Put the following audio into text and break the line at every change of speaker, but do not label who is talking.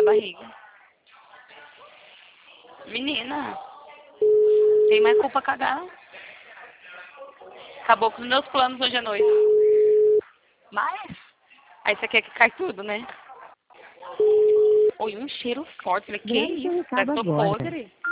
barriga. Menina, tem mais culpa cagar. Acabou com os meus planos hoje à noite. Mas, aí você quer que cai tudo, né? Oi, um cheiro forte. Falei, que isso? Parece que tô podre.